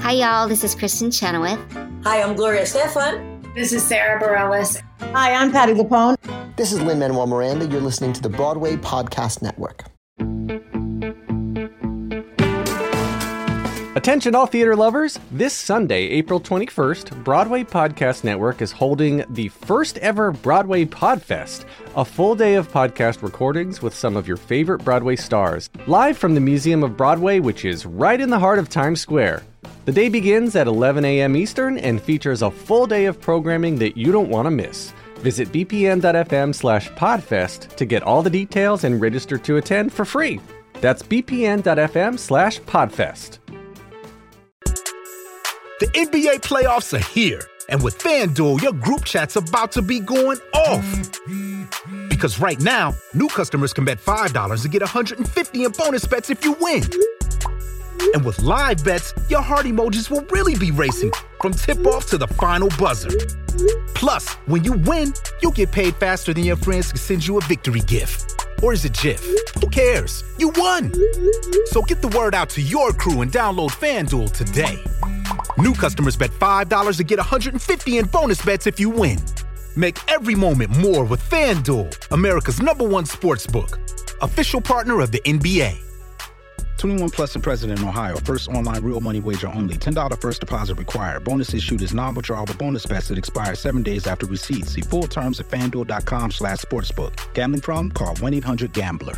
Hi, y'all. This is Kristen Chenoweth. Hi, I'm Gloria Estefan. This is Sarah Bareilles. Hi, I'm Patti LuPone. This is Lin-Manuel Miranda. You're listening to the Broadway Podcast Network. Attention all theater lovers! This Sunday, April 21st, Broadway Podcast Network is holding the first ever Broadway Podfest, a full day of podcast recordings with some of your favorite Broadway stars, live from the Museum of Broadway, which is right in the heart of Times Square. The day begins at 11 a.m. Eastern and features a full day of programming that you don't want to miss. Visit bpn.fm/podfest to get all the details and register to attend for free. That's bpn.fm/podfest. The NBA playoffs are here, and with FanDuel, your group chat's about to be going off. Because right now, new customers can bet $5 to get $150 in bonus bets if you win. And with live bets, your heart emojis will really be racing from tip-off to the final buzzer. Plus, when you win, you'll get paid faster than your friends can send you a victory gift. Or is it GIF? Who cares? You won! So get the word out to your crew and download FanDuel today. New customers bet $5 to get $150 in bonus bets if you win. Make every moment more with FanDuel, America's #1 sportsbook. Official partner of the NBA. 21 plus and present in Ohio. First online real money wager only. $10 first deposit required. Bonus issued is non-withdrawable bonus bets that expire 7 days after receipt. See full terms at FanDuel.com/sportsbook. Gambling problem? Call 1-800-GAMBLER.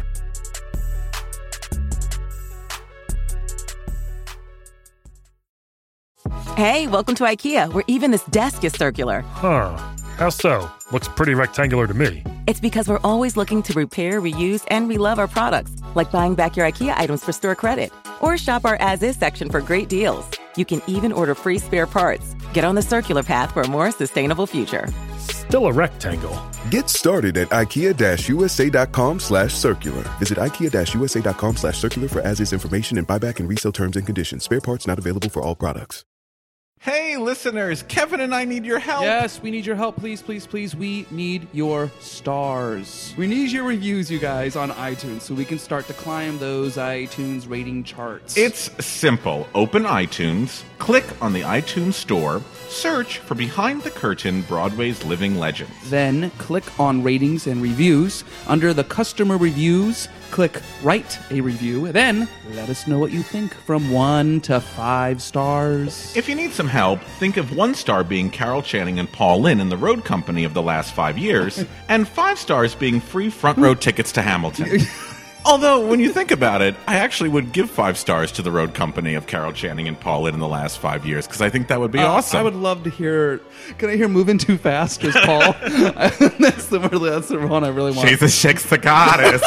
Hey, welcome to IKEA, where even this desk is circular. Huh. How so? Looks pretty rectangular to me. It's because we're always looking to repair, reuse, and relove our products, like buying back your IKEA items for store credit. Or shop our as-is section for great deals. You can even order free spare parts. Get on the circular path for a more sustainable future. Still a rectangle. Get started at IKEA-USA.com/circular. Visit IKEA-USA.com/circular for as-is information and buyback and resale terms and conditions. Spare parts not available for all products. Hey, listeners, Kevin and I need your help. Yes, we need your help. Please, please, please. We need your stars. We need your reviews, you guys, on iTunes so we can start to climb those iTunes rating charts. It's simple. Open iTunes, click on the iTunes store, search for Behind the Curtain, Broadway's Living Legends. Then click on ratings and reviews. Under the customer reviews, click write a review. Then let us know what you think from 1 to 5 stars. If you need some help, think of 1 star being Carol Channing and Paul Lynde in the road company of the last 5 years, and 5 stars being free front row tickets to Hamilton. Although, when you think about it, I actually would give 5 stars to the road company of Carol Channing and Paul Lynde in the last 5 years, because I think that would be awesome. I would love to hear... Can I hear Moving Too Fast as Paul? that's the one I really want. She's a chick's the goddess.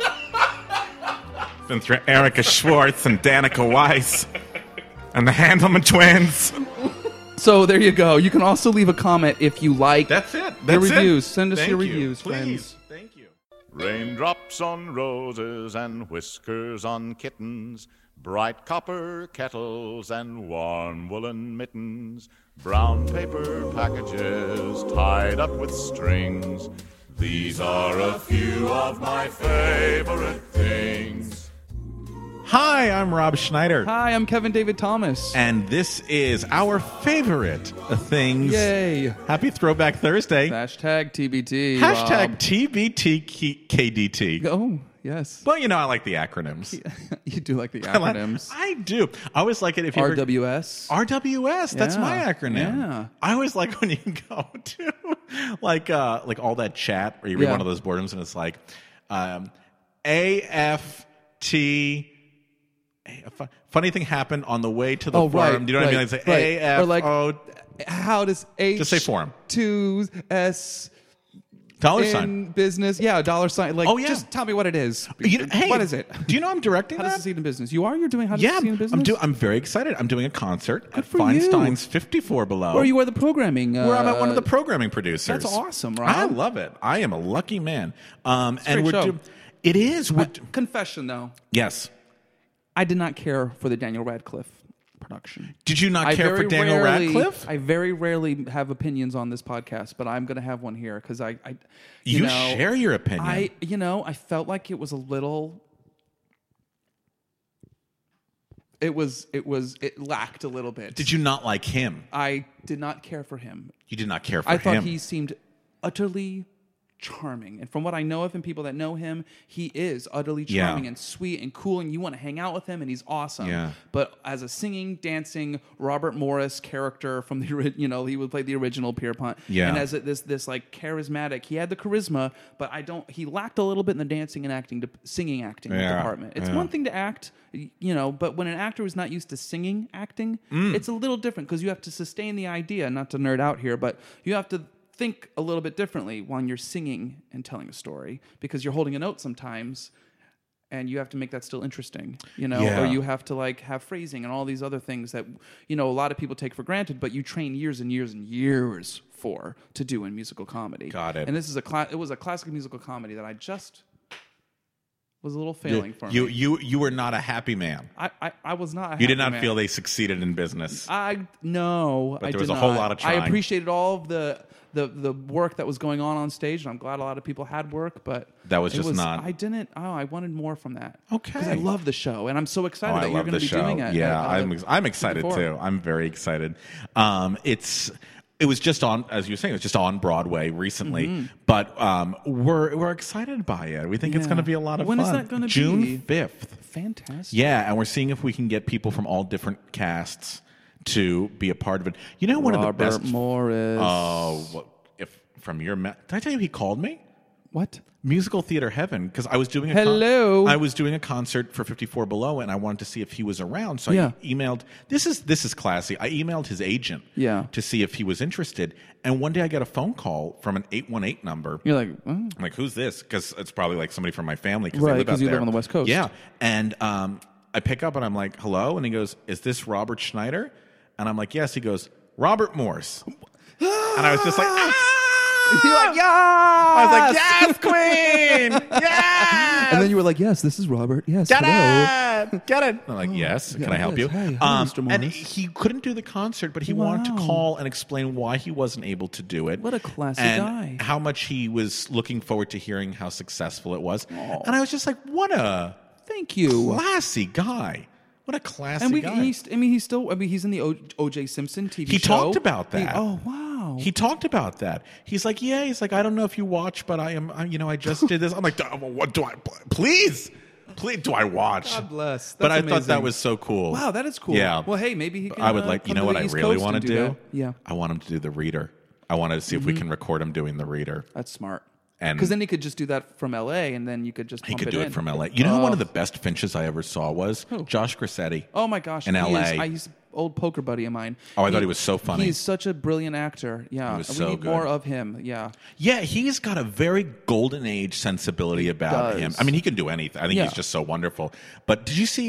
Been through Erica Schwartz and Danica Weiss and the Handelman twins. So there you go. You can also leave a comment if you like. That's it. Your reviews. Send us your reviews, please. friends. Thank you. Raindrops on roses and whiskers on kittens, bright copper kettles and warm woolen mittens, brown paper packages tied up with strings. These are a few of my favorite things. Hi, I'm Rob Schneider. Hi, I'm Kevin David Thomas. And this is our favorite things. Yay. Happy Throwback Thursday. Hashtag TBT. Hashtag Rob. TBTKDT. Oh, yes. Well, you know, I like the acronyms. You do like the acronyms. I do. I always like it if you RWS. RWS. That's my acronym. Yeah. I always like when you go to like all that chat where you read one of those boredoms and it's like AFT. A funny thing happened on the way to the forum. Right, Do you know what I mean? It's like AFO. Or like, how does H just say forum. 2S $sign in business? Yeah, $sign. Like, just tell me what it is. Hey, what is it? Do you know I'm directing How that? to Succeed in Business. You are? You're doing How to Succeed in Business? I'm very excited. I'm doing a concert at for Feinstein's 54 Below. Where you are the programming. Where I'm at one of the programming producers. That's awesome, Rob. I love it. I am a lucky man. And we're doing. It is. Confession, though. Yes. I did not care for the Daniel Radcliffe production. Did you not care for Daniel Radcliffe? I very rarely have opinions on this podcast, but I'm going to have one here because you share your opinion. I felt like it was a little. it lacked a little bit. Did you not like him? I did not care for him. You did not care for I him? thought he seemed utterly charming. And from what I know of him, people that know him, he is utterly charming and sweet and cool, and you want to hang out with him, and he's awesome. Yeah. But as a singing, dancing Robert Morris character from the, he would play the original Pierpont. Yeah. And as this like charismatic, he had the charisma, but he lacked a little bit in the dancing and singing acting department. It's one thing to act, but when an actor is not used to acting, it's a little different because you have to sustain the idea, not to nerd out here, but you have to think a little bit differently when you're singing and telling a story because you're holding a note sometimes and you have to make that still interesting, or you have to like have phrasing and all these other things that, a lot of people take for granted, but you train years and years and years to do in musical comedy. Got it. And this is it was a classic musical comedy that I just was a little failing for me. You were not a happy man. I was not a happy man. You did not feel they succeeded in business. No. But there was a whole lot of trying. I appreciated all of the work that was going on stage, and I'm glad a lot of people had work, but that was not. I didn't. I wanted more from that. Okay. Because I love the show, and I'm so excited that you're going to be doing it. Yeah, I'm excited too. I'm very excited. It was just on, as you were saying, it was just on Broadway recently, but we're excited by it. We think it's going to be a lot of fun. When is that going to be? June 5th. Fantastic. Yeah, and we're seeing if we can get people from all different casts to be a part of it. One of the best. Robert Morris. Oh, if from your did I tell you he called me? What? Musical Theater Heaven, because I was doing I was doing a concert for 54 Below, and I wanted to see if he was around. So I emailed. This is classy. I emailed his agent to see if he was interested. And one day I get a phone call from an 818 number. You're like, I'm like, who's this? Because it's probably like somebody from my family. Right, because you live on the West Coast. Yeah, and I pick up and I'm like, hello, and he goes, is this Robert Schneider? And I'm like, yes. He goes, Robert Morse. And I was just like, You're like, yes! I was like, yes, queen! Yes! And then you were like, yes, this is Robert. Yes, Get hello. it! Get it! I'm like, yes, can I help you? Hey, Mr. Morris. And he couldn't do the concert, but he wanted to call and explain why he wasn't able to do it. What a classy and guy. How much he was looking forward to hearing how successful it was. And I was just like, what a thank you, classy guy. What a classy guy. He's in the O.J. Simpson TV show. He talked about that. Oh, wow. He talked about that. He's like, I don't know if you watch, but I just did this. I'm like, what do I, please, do I watch? God bless. That's but I amazing. thought that was so cool. Wow, that is cool. Yeah. Well, hey, maybe he can. I would like, come to what the I East really Coast want to and do? that. Yeah. I want him to do the reader. I want to see if we can record him doing the reader. That's smart. Because then he could just do that from L.A. and then you could just he pump could do in. it from L.A. You know who one of the best Finches I ever saw was? Who? Josh Grassetti. Oh my gosh, in L.A. He's an old poker buddy of mine. Oh, I thought he was so funny. He's such a brilliant actor. Yeah, he was we so need good. more of him. Yeah, yeah, he's got a very golden age sensibility about him. I mean, he can do anything. I think he's just so wonderful. But did you see?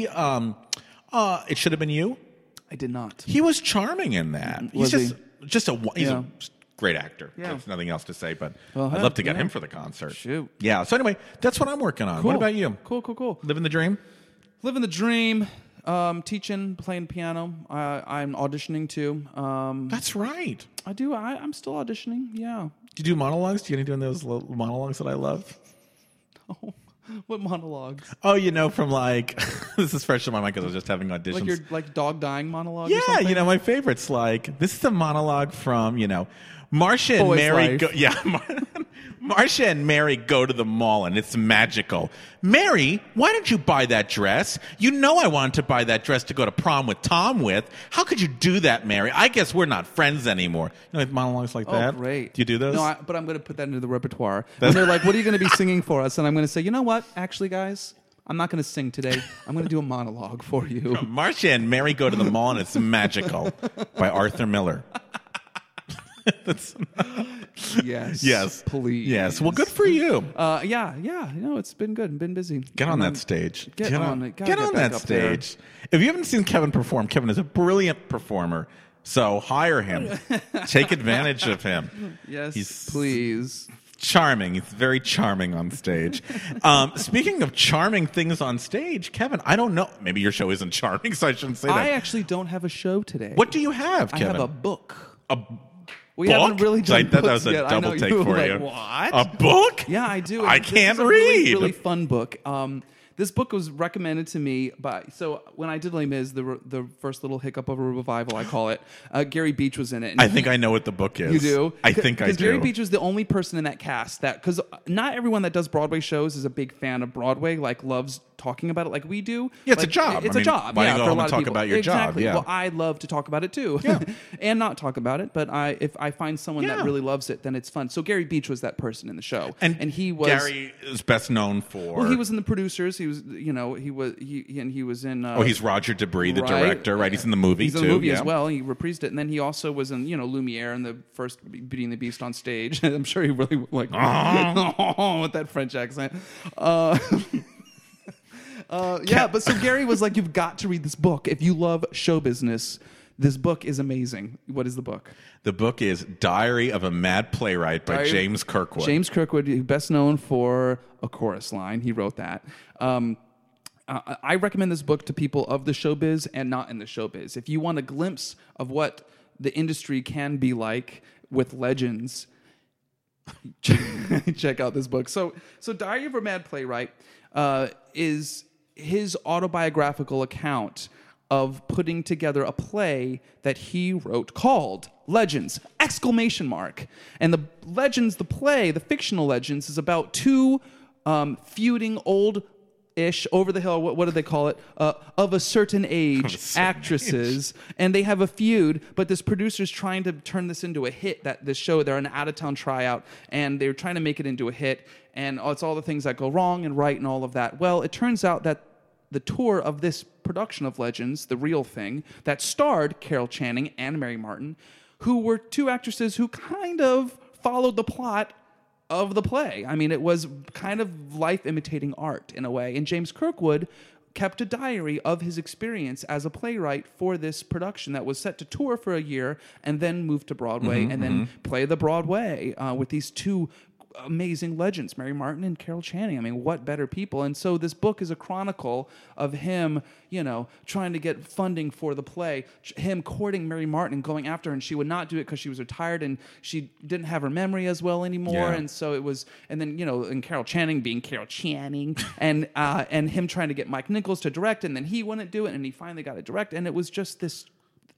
It Should Have Been You. I did not. He was charming in that. He's he's a great actor. Yeah. There's nothing else to say, but Well, I'd love to get him for the concert. Shoot. Yeah. So anyway, that's what I'm working on. Cool. What about you? Cool. Living the dream? Living the dream. Teaching, playing piano. I'm auditioning too. That's right. I do. I'm still auditioning. Yeah. Do you do monologues? Do you any doing those little monologues that I love? Oh, what monologues? Oh, from like this is fresh in my mind because I was just having auditions. Like your dog dying monologue? Or Yeah, something? my favorites. Like this is a monologue from Marcia and Boy's Mary Life. Marcia and Mary go to the mall and it's magical. Mary, why did you buy that dress? You know I wanted to buy that dress to go to prom with Tom with. How could you do that, Mary? I guess we're not friends anymore. Monologues like that. Oh, great. Do you do those? No, but I'm going to put that into the repertoire. And they're like, what are you going to be singing for us? And I'm going to say, you know what? Actually, guys, I'm not going to sing today. I'm going to do a monologue for you. Marcia and Mary go to the mall and it's magical by Arthur Miller. Yes, please. Yes. Well, good for you. Yeah. It's been good. Been busy. Get on that stage. Get on it. Get on that stage. If you haven't seen Kevin perform, Kevin is a brilliant performer. So hire him. Take advantage of him. Yes, please. Charming. He's very charming on stage. Speaking of charming things on stage, Kevin, I don't know. Maybe your show isn't charming, so I shouldn't say that. I actually don't have a show today. What do you have, Kevin? I have a book. We haven't really done that books was a yet. double take for like, you. What? A book? Yeah, I do. I can't read. Really fun book. This book was recommended to me by, so when I did Les Mis, the first little hiccup of a revival, I call it, Gary Beach was in it. And I think I know what the book is. You do? I think I do. Because Gary Beach was the only person in that cast because not everyone that does Broadway shows is a big fan of Broadway, like loves talking about it like we do. Yeah, it's like, a job. It's a job. Why yeah, don't you for go a home lot and of talk people. about your Exactly. job? Yeah. Well, I love to talk about it too. Yeah. And not talk about it, but if I find someone that really loves it, then it's fun. So Gary Beach was that person in the show. And he was... Gary is best known for... Well, he was in The Producers. He was, he was in... he's Roger Debris, the director, right? He's in the movie, He's too. in the movie as well. He reprised it. And then he also was in, Lumiere in the first Beauty and the Beast on stage. I'm sure he really, with that French accent. But so Gary was like, you've got to read this book. If you love show business, this book is amazing. What is the book? The book is Diary of a Mad Playwright by James Kirkwood. James Kirkwood, best known for A Chorus Line. He wrote that. I recommend this book to people of the showbiz and not in the showbiz. If you want a glimpse of what the industry can be like with legends, check out this book. So Diary of a Mad Playwright is his autobiographical account of putting together a play that he wrote called Legends! ! And the Legends, the play, the fictional Legends, is about two feuding old-ish, over the hill, what do they call it? Of a certain age actresses. And they have a feud, but this producer's trying to turn this into a hit, this show. They're an out-of-town tryout, and they're trying to make it into a hit. And it's all the things that go wrong and right and all of that. Well, it turns out that the tour of this production of Legends, the real thing, that starred Carol Channing and Mary Martin, who were two actresses who kind of followed the plot of the play. I mean, it was kind of life imitating art in a way. And James Kirkwood kept a diary of his experience as a playwright for this production that was set to tour for a year and then move to Broadway and then play the Broadway with these two amazing legends, Mary Martin and Carol Channing. I mean, what better people? And so this book is a chronicle of him, trying to get funding for the play, him courting Mary Martin and going after her, and she would not do it because she was retired and she didn't have her memory as well anymore. Yeah. And so it was, and then, and Carol Channing being Carol Channing and him trying to get Mike Nichols to direct, and then he wouldn't do it, and he finally got it direct, and it was just this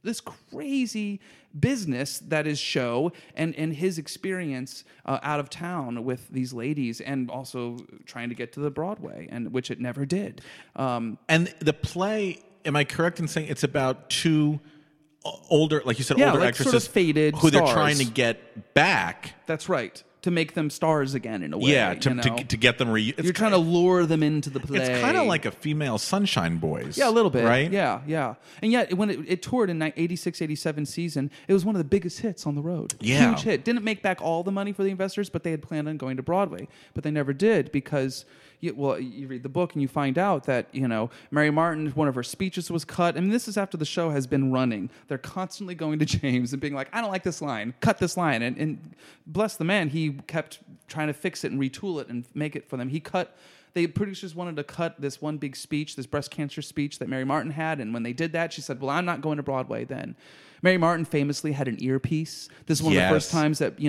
crazy business that is show and his experience out of town with these ladies and also trying to get to the Broadway, and which it never did. And the play, am I correct in saying it's about two older, like you said, older actresses sort of faded who stars. They're trying to get back? That's right. To make them stars again in a way. Yeah, to get them... You're trying to lure them into the play. It's kind of like a female Sunshine Boys. Yeah, a little bit. Right? Yeah. And yet, when it toured in 86, 87 season, it was one of the biggest hits on the road. Yeah. Huge hit. Didn't make back all the money for the investors, but they had planned on going to Broadway. But they never did because... you read the book and you find out that, Mary Martin, one of her speeches was cut. I mean, this is after the show has been running. They're constantly going to James and being like, I don't like this line. Cut this line. And bless the man, he kept trying to fix it and retool it and make it for them. The producers wanted to cut this one big speech, this breast cancer speech that Mary Martin had. And when they did that, she said, well, I'm not going to Broadway then. Mary Martin famously had an earpiece. This is one of the first times that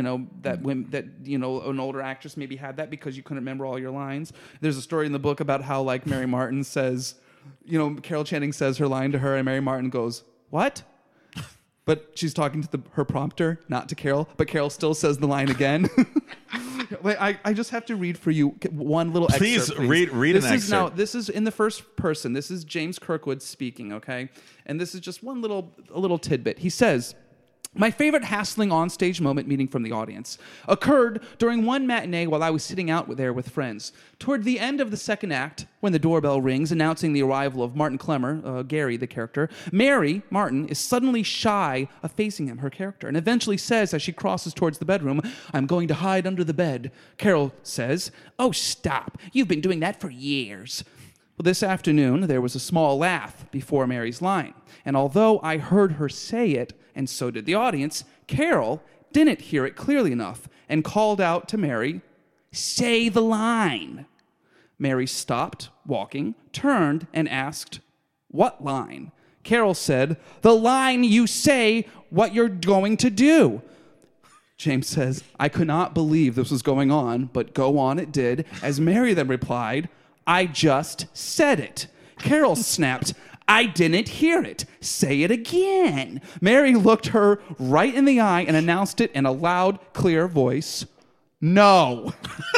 an older actress maybe had that because you couldn't remember all your lines. There's a story in the book about how like Mary Martin says, Carol Channing says her line to her, and Mary Martin goes, "What?" But she's talking to her prompter, not to Carol. But Carol still says the line again. Wait, I just have to read for you one little excerpt. Please. read an excerpt. Now, this is in the first person. This is James Kirkwood speaking, okay? And this is just a little tidbit. He says, my favorite hassling onstage moment, meaning from the audience, occurred during one matinee while I was sitting out there with friends. Toward the end of the second act, when the doorbell rings announcing the arrival of Martin Clemmer, Gary, the character, Mary Martin is suddenly shy of facing him, her character, and eventually says as she crosses towards the bedroom, I'm going to hide under the bed. Carol says, oh, stop. You've been doing that for years. Well, this afternoon, there was a small laugh before Mary's line. And although I heard her say it, and so did the audience, Carol didn't hear it clearly enough and called out to Mary, say the line. Mary stopped walking, turned, and asked, what line? Carol said, the line you say what you're going to do. James says, I could not believe this was going on, but go on it did, as Mary then replied, I just said it. Carol snapped, I didn't hear it. Say it again. Mary looked her right in the eye and announced it in a loud, clear voice. No.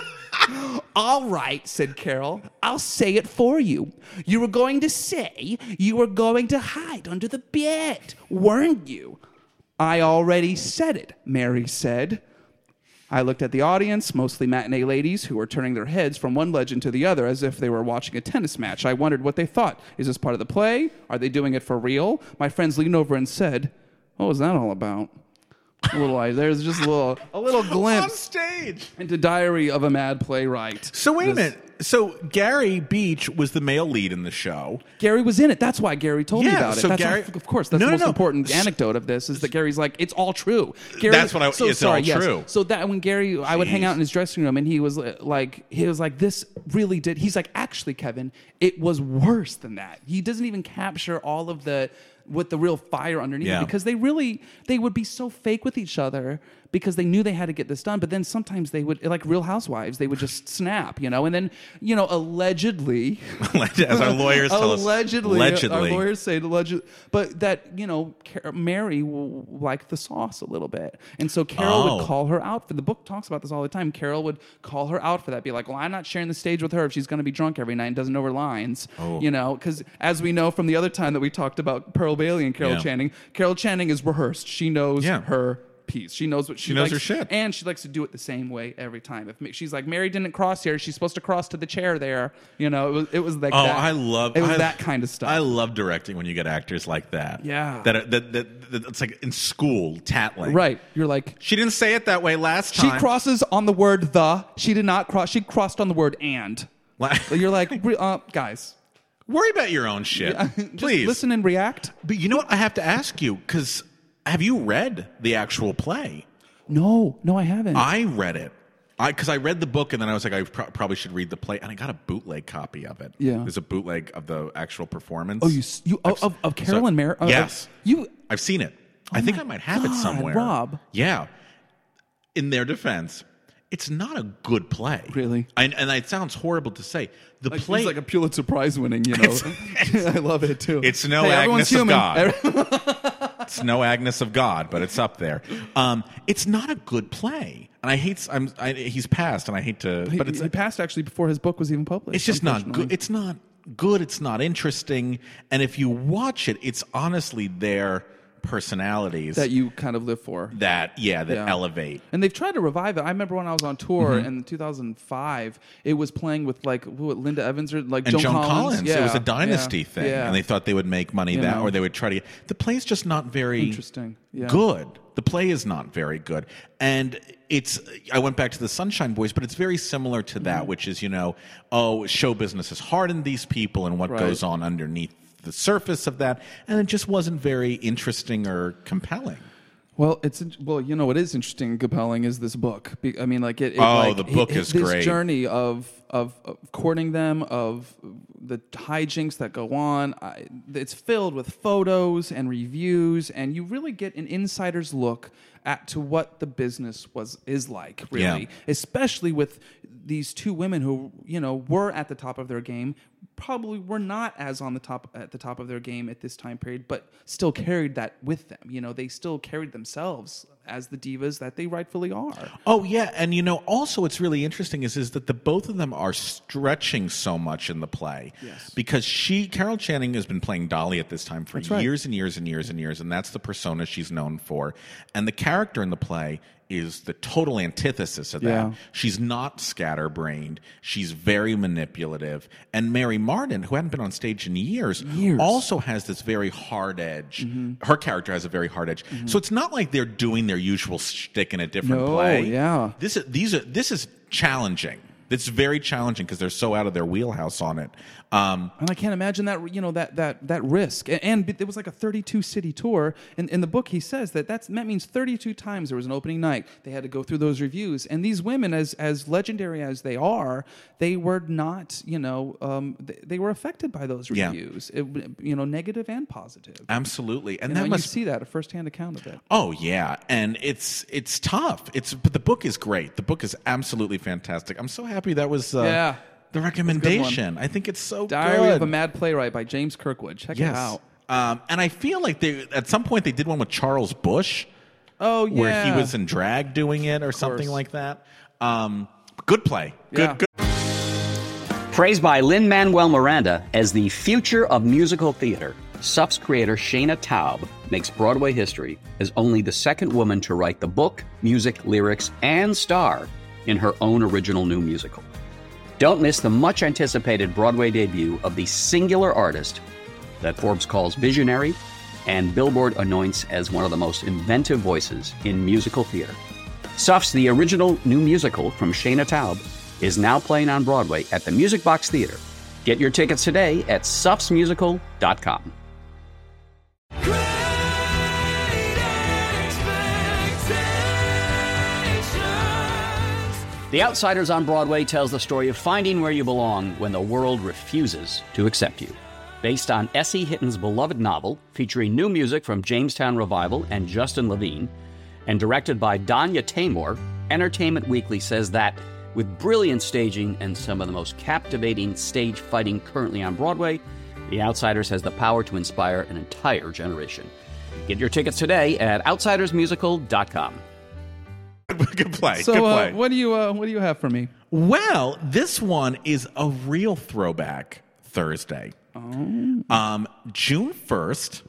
All right, said Carol. I'll say it for you. You were going to say you were going to hide under the bed, weren't you? I already said it, Mary said. I looked at the audience, mostly matinee ladies who were turning their heads from one legend to the other as if they were watching a tennis match. I wondered what they thought. Is this part of the play? Are they doing it for real? My friends leaned over and said, what was that all about? There's just a little glimpse on stage into Diary of a Mad Playwright. So wait a minute. So Gary Beach was the male lead in the show. Gary was in it. That's why Gary told me about it. So Gary, of course, that's the most important anecdote of this is that Gary's like, it's all true. Gary, that's what it's all true. So that when Gary, I would hang out in his dressing room and he was like, this really did. He's like, actually, Kevin, it was worse than that. He doesn't even capture all of with the real fire underneath it, because they would be so fake with each other because they knew they had to get this done. But then sometimes they would, like Real Housewives, they would just snap, and then, allegedly, as our lawyers tell us, allegedly, our lawyers say allegedly, but that, Mary liked the sauce a little bit. And so Carol would call her out for, the book talks about this all the time. Carol would call her out for that, be like, well, I'm not sharing the stage with her if she's going to be drunk every night and doesn't know her lines, because as we know from the other time that we talked about Pearl Bailey and Carol Channing is rehearsed. She knows her piece. She knows what she knows likes, her shit, and she likes to do it the same way every time. If she's like, Mary didn't cross here, she's supposed to cross to the chair there. It was like that. I love that kind of stuff. I love directing when you get actors like that. Yeah, that it's like in school tattling. Right, you're like, she didn't say it that way last time. She crosses on the word the. She did not cross. She crossed on the word and. You're like, guys. Worry about your own shit, please. Listen and react. But you know what? I have to ask you, because have you read the actual play? No, I haven't. I read it. Because I read the book, and then I was like, I probably should read the play, and I got a bootleg copy of it. Yeah, there's a bootleg of the actual performance. Oh, of Carol and Mary? Yes, I've seen it. I think I might have it somewhere. Rob. Yeah. In their defense, it's not a good play. Really? And it sounds horrible to say. The play is like a Pulitzer Prize winning, I love it too. It's no Agnes of God. It's no Agnes of God, but it's up there. It's not a good play. And he's passed, and I hate to... But he passed actually before his book was even published. It's just not good. It's not good. It's not interesting. And if you watch it, it's honestly their personalities that you kind of live for, that elevate. And they've tried to revive it. I remember when I was on tour in 2005, it was playing with like Linda Evans or like Joan Collins. Yeah. It was a dynasty thing, and they thought they would make money or they would try to get... The play's just not very interesting. Good. The play is not very good. And I went back to the Sunshine Boys, but it's very similar to that, which is, show business has hardened these people and what goes on underneath the surface of that, and it just wasn't very interesting or compelling. Well, what is interesting and compelling is this book. I mean, like the book is great. This journey of courting them, of the hijinks that go on. It's filled with photos and reviews, and you really get an insider's look to what the business is like, really, especially with these two women who were at the top of their game. Probably were not as at the top of their game at this time period, but still carried that with them. They still carried themselves as the divas that they rightfully are. Oh yeah, and also what's really interesting is that the both of them are stretching so much in the play. Yes. Because Carol Channing has been playing Dolly at this time for years and years and years and years, and that's the persona she's known for. And the character in the play is the total antithesis of that. Yeah. She's not scatterbrained. She's very manipulative. And Mary Martin, who hadn't been on stage in years, also has this very hard edge. Mm-hmm. Her character has a very hard edge. Mm-hmm. So it's not like they're doing their usual shtick in a different play. Yeah. This is challenging. It's very challenging because they're so out of their wheelhouse on it. And I can't imagine that that risk. And it was like a 32-city tour. And in the book, he says that means 32 times there was an opening night. They had to go through those reviews. And these women, as legendary as they are, they were not, they were affected by those reviews. Negative and positive. Absolutely. And you see that, a firsthand account of it. Oh yeah, and it's tough. But the book is great. The book is absolutely fantastic. I'm so happy that was the recommendation. I think it's so Diary good. of a Mad Playwright by James Kirkwood. Check it out. And I feel like at some point they did one with Charles Busch. Oh, yeah. Where he was in drag doing it or something like that. Good play. Good. Praised by Lin-Manuel Miranda as the future of musical theater, Suff's creator Shayna Taub makes Broadway history as only the second woman to write the book, music, lyrics, and star in her own original new musical. Don't miss the much-anticipated Broadway debut of the singular artist that Forbes calls visionary and Billboard anoints as one of the most inventive voices in musical theater. Suff's The Original New Musical from Shayna Taub is now playing on Broadway at the Music Box Theater. Get your tickets today at suffsmusical.com. The Outsiders on Broadway tells the story of finding where you belong when the world refuses to accept you. Based on S.E. Hitton's beloved novel, featuring new music from Jamestown Revival and Justin Levine, and directed by Danya Taymor, Entertainment Weekly says that, with brilliant staging and some of the most captivating stage fighting currently on Broadway, The Outsiders has the power to inspire an entire generation. Get your tickets today at outsidersmusical.com. Good play. So, Good play. what do you have for me? Well, this one is a real throwback Thursday. June 1st,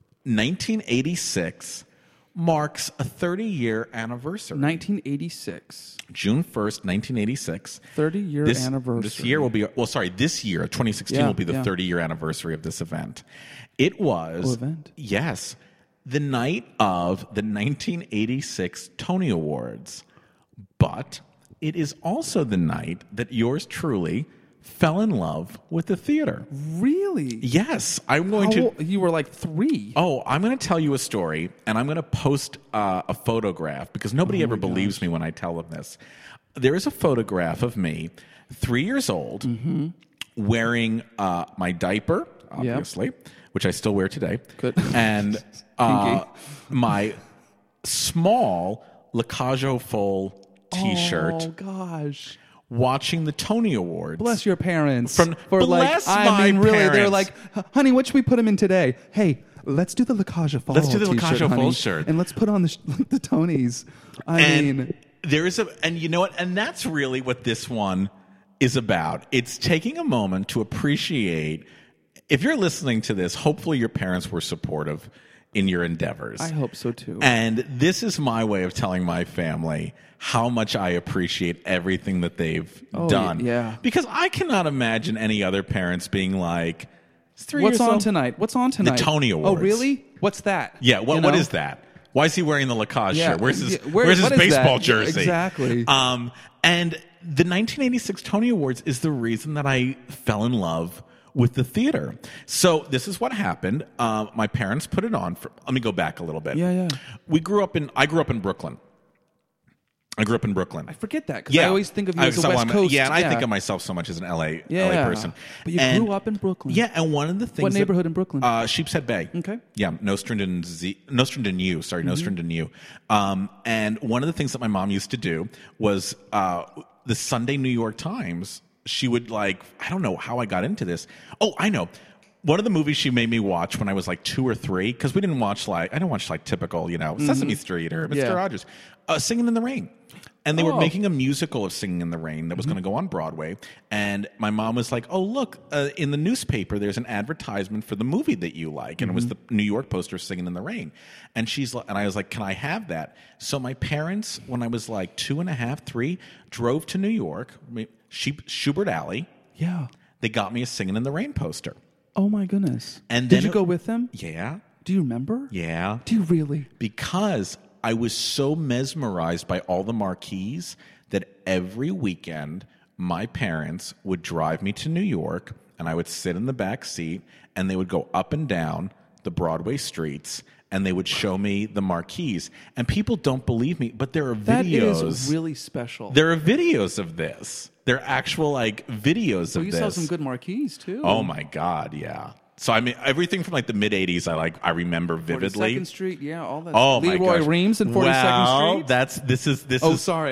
1986 marks a 30-year anniversary. 1986. June 1st, 1986. 30-year anniversary. This year will be, this year, 2016, will be the 30-year anniversary of this event. It was, yes, the night of the 1986 Tony Awards. But it is also the night that yours truly fell in love with the theater. Really? Yes. You were like 3. Oh, I'm going to tell you a story, and I'm going to post a photograph because nobody ever believes me when I tell them this. There is a photograph of me, 3 years old, wearing my diaper, obviously, which I still wear today. Good. And my small Lacage Full T-shirt. Oh, gosh. Watching the Tony Awards. Bless your parents. Bless my really, parents. they're like, honey, what should we put him in today? Hey, let's do the Lacage Full. Let's do the t-shirt, Lacage honey, Full shirt. and let's put on the Tonys. And you know what? And that's really what this one is about. It's taking a moment to appreciate. If you're listening to this, hopefully your parents were supportive in your endeavors. I hope so too. And this is my way of telling my family how much I appreciate everything that they've done. Yeah. Because I cannot imagine any other parents being like, What's on tonight? The Tony Awards. Oh, really? What's that? Yeah, what is that? Why is he wearing the Lacage shirt? Where's his what baseball that? jersey? Exactly. And the 1986 Tony Awards is the reason that I fell in love with the theater. So this is what happened. My parents put it on. Let me go back a little bit. Yeah. I grew up in Brooklyn. I forget that because I always think of you as a West Coast. Yeah, and I think of myself so much as an LA person. But you grew up in Brooklyn. Yeah, and one of the things. What neighborhood in Brooklyn? Sheepshead Bay. Okay. Yeah, Nostrandon U. Nostrandon U. And one of the things that my mom used to do was the Sunday New York Times. She would I don't know how I got into this. Oh, I know. One of the movies she made me watch when I was 2 or 3, because I didn't watch typical, Sesame Street or Mr. Rogers, Singing in the Rain. And they were making a musical of Singing in the Rain that was going to go on Broadway. And my mom was like, oh, look, in the newspaper, there's an advertisement for the movie that you like. And it was the New York poster Singing in the Rain. And I was like, can I have that? So my parents, when I was 2.5, 3, drove to New York, Schubert Alley. Yeah. They got me a Singing in the Rain poster. Oh, my goodness. And did you go with them? Yeah. Do you remember? Yeah. Do you really? Because I was so mesmerized by all the marquees that every weekend my parents would drive me to New York and I would sit in the back seat and they would go up and down the Broadway streets and they would show me the marquees. And people don't believe me, but there are videos. That is really special. There are videos of this. There are actual videos of this. You saw some good marquees too. Oh my God, yeah. So I mean, everything from like the mid '80s, I remember vividly. 42nd Street, yeah, all that. Oh Leroy my gosh. Reams and 42nd Street. This is. Oh, sorry.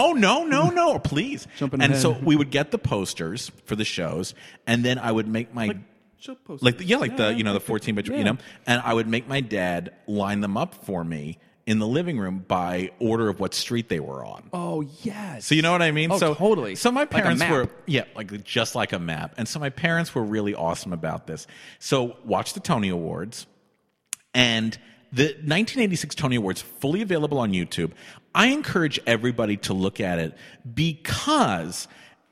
No, please. Jumping and ahead. so we would get the posters for the shows, and then I would make my show posters. the 14-bit, and I would make my dad line them up for me in the living room by order of what street they were on. Oh, yes. So you know what I mean? Oh, totally. So my parents like a map. were just like a map. And so my parents were really awesome about this. So watch the Tony Awards, and the 1986 Tony Awards, fully available on YouTube. I encourage everybody to look at it because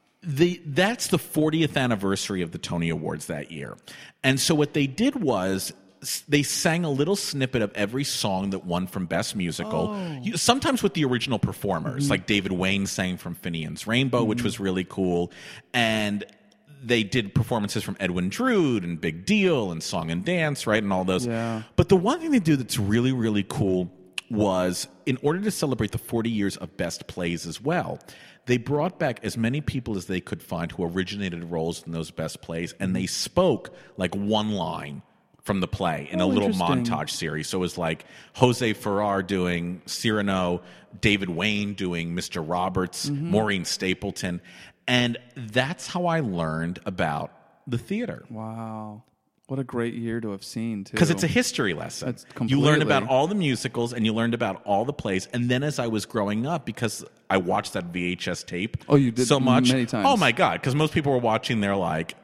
that's the 40th anniversary of the Tony Awards that year. And so what they did was they sang a little snippet of every song that won from Best Musical, sometimes with the original performers, like David Wayne sang from Finian's Rainbow, which was really cool. And they did performances from Edwin Drood and Big Deal and Song and Dance, right, and all those. Yeah. But the one thing they do that's really, really cool was, in order to celebrate the 40 years of Best Plays as well, they brought back as many people as they could find who originated roles in those Best Plays, and they spoke like one line from the play in a little montage series. So it was like Jose Ferrer doing Cyrano, David Wayne doing Mr. Roberts, Maureen Stapleton. And that's how I learned about the theater. Wow. What a great year to have seen, too. Because it's a history lesson. You learned about all the musicals and you learned about all the plays. And then as I was growing up, because I watched that VHS tape you did so much. Many times. Oh, my God. Because most people were watching their, like,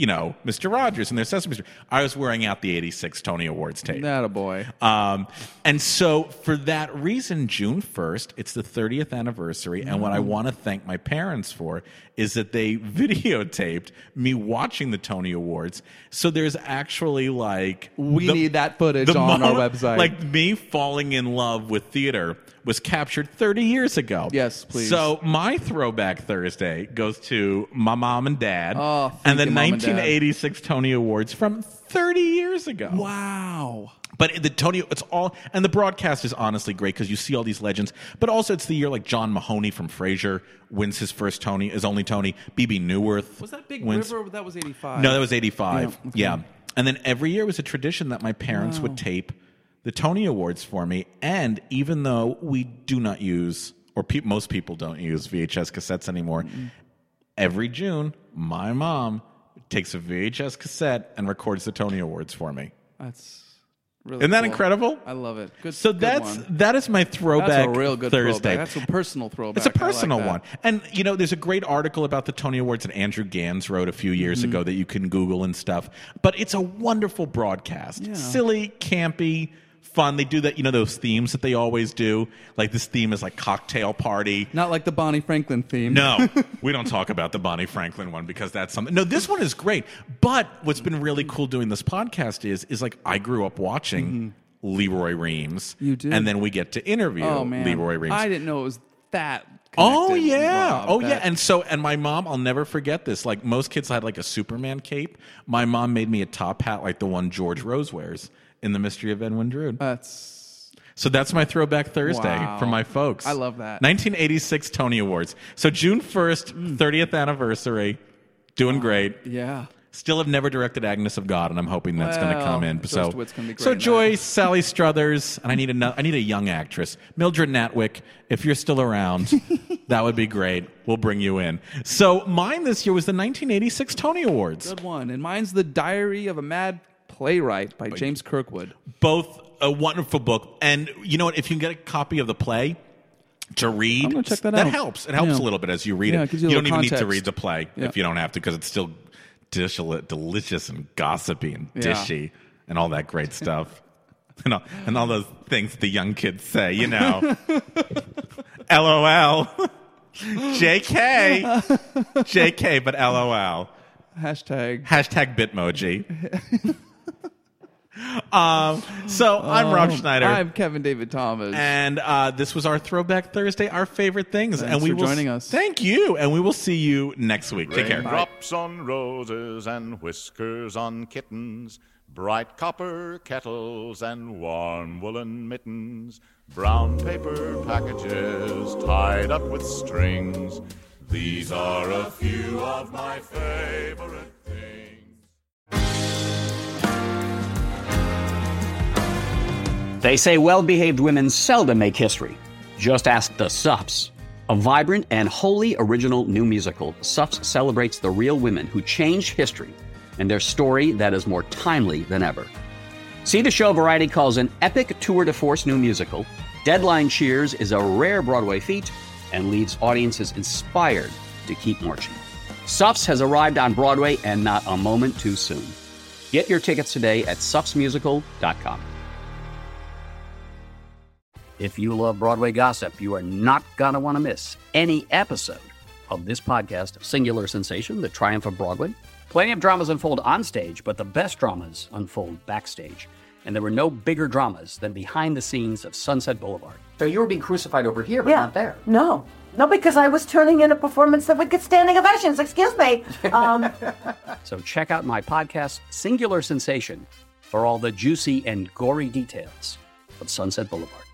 Mr. Rogers and their Sesame Street. I was wearing out the 86 Tony Awards tape. Attaboy. And so for that reason, June 1st, it's the 30th anniversary. And what I want to thank my parents for is that they videotaped me watching the Tony Awards. So there's actually we need that footage on our website. Like me falling in love with theater was captured 30 years ago. Yes, please. So my Throwback Thursday goes to my mom and dad and the 1986 Tony Awards from 30 years ago. Wow. But the Tony, it's all, and the broadcast is honestly great because you see all these legends. But also, it's the year like John Mahoney from Frasier wins his first Tony, his only Tony. B.B. Newirth was that Big wins. River? That was 85. No, that was 85. Yeah. Okay. And then every year was a tradition that my parents would tape the Tony Awards for me. And even though we do not use, or most people don't use VHS cassettes anymore, every June, my mom takes a VHS cassette and records the Tony Awards for me. That's really Isn't that cool. incredible? I love it. Good. So good that is my throwback. That's a real good Thursday. Throwback. That's a personal throwback. It's a personal I like one. And there's a great article about the Tony Awards that Andrew Gans wrote a few years ago that you can Google and stuff. But it's a wonderful broadcast. Yeah. Silly, campy, fun. They do that, those themes that they always do. Like this theme is like cocktail party. Not like the Bonnie Franklin theme. No, we don't talk about the Bonnie Franklin one because that's something. No, this one is great. But what's been really cool doing this podcast is like I grew up watching Leroy Reams. You did? And then we get to interview Leroy Reams. I didn't know it was that Oh connected. yeah. Wow, Oh yeah. And my mom, I'll never forget this. Like most kids had like a Superman cape. My mom made me a top hat like the one George Rose wears in The Mystery of Edwin Drood. So that's my Throwback Thursday for my folks. I love that. 1986 Tony Awards. So June 1st, 30th anniversary. Doing great. Yeah. Still have never directed Agnes of God, and I'm hoping that's going to come in. Joyce DeWitt's gonna be great so in Joyce, Sally Struthers, and I need a young actress. Mildred Natwick, if you're still around, that would be great. We'll bring you in. So mine this year was the 1986 Tony Awards. Good one. And mine's The Diary of a Mad Playwright by James Kirkwood. Both a wonderful book. And you know what? If you can get a copy of the play to read, I'm gonna check that out. out. Helps. It helps a little bit as you read it. It gives you a don't little even need to context. read the play if you don't have to, because it's still delicious and gossipy and dishy and all that great stuff. And all those things the young kids say, LOL. JK. JK, but LOL. Hashtag Bitmoji. So I'm Rob Schneider. I'm Kevin David Thomas. And this was our Throwback Thursday, our favorite things. Thanks and for joining us. Thank you. And we will see you next week. Take care. Raindrops on roses and whiskers on kittens, bright copper kettles and warm woolen mittens, brown paper packages tied up with strings. These are a few of my favorite things. They say well-behaved women seldom make history. Just ask the Suffs. A vibrant and wholly original new musical, Suffs celebrates the real women who changed history and their story that is more timely than ever. See the show Variety calls an epic tour de force new musical. Deadline cheers is a rare Broadway feat and leaves audiences inspired to keep marching. Suffs has arrived on Broadway and not a moment too soon. Get your tickets today at suffsmusical.com. If you love Broadway gossip, you are not going to want to miss any episode of this podcast, Singular Sensation, The Triumph of Broadway. Plenty of dramas unfold on stage, but the best dramas unfold backstage. And there were no bigger dramas than behind the scenes of Sunset Boulevard. So you were being crucified over here, but not there. No, because I was turning in a performance that would get standing ovations. Excuse me. So check out my podcast, Singular Sensation, for all the juicy and gory details of Sunset Boulevard.